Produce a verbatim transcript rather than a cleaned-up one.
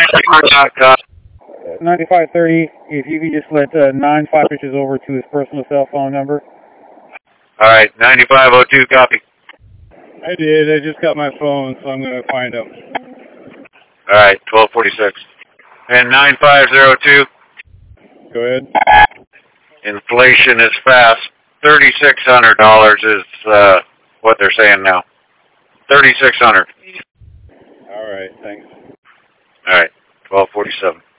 ninety-five thirty, if you could just let uh, nine five pitches over to his personal cell phone number. All right, ninety-five oh two, copy. I did. I just got my phone, so I'm going to find him. All right, twelve forty-six. And nine five oh two. Go ahead. Inflation is fast. thirty-six hundred dollars is uh, what they're saying now. thirty-six hundred dollars. All right, thanks. All right, twelve forty-seven.